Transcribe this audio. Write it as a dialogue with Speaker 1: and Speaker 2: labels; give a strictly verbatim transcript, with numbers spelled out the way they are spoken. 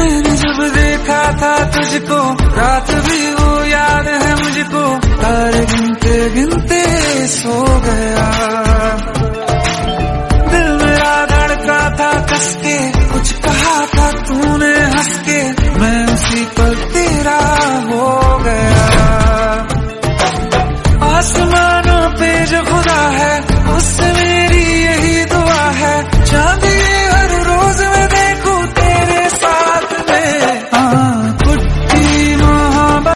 Speaker 1: मैंने जब देखा था तुझको, रात भी वो याद है मुझको, तारे गिनते गिनते सो गए।